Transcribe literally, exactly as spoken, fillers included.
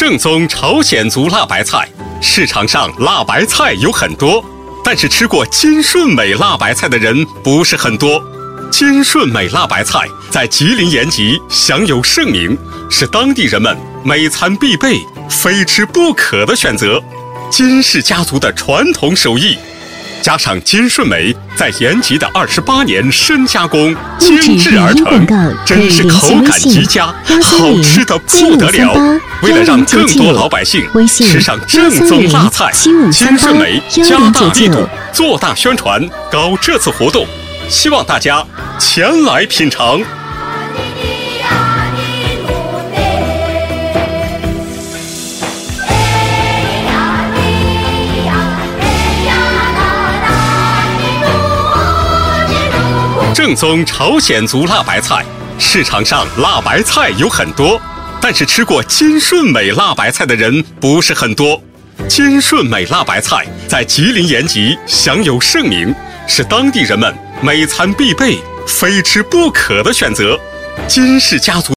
正宗朝鲜族辣白菜，市场上辣白菜有很多，但是吃过金顺美辣白菜的人不是很多。金顺美辣白菜在吉林延吉享有盛名，是当地人们每餐必备、非吃不可的选择。金氏家族的传统手艺，加上金顺美在延吉的二十八年深加工精制而成，真是口感极佳，好吃的不得了。为了让更多老百姓吃上正宗辣菜，金顺美加大力度做大宣传，搞这次活动，希望大家前来品尝。正宗朝鲜族辣白菜，市场上辣白菜有很多，但是吃过金顺美辣白菜的人不是很多。金顺美辣白菜在吉林延吉享有盛名，是当地人们每餐必备、非吃不可的选择。金氏家族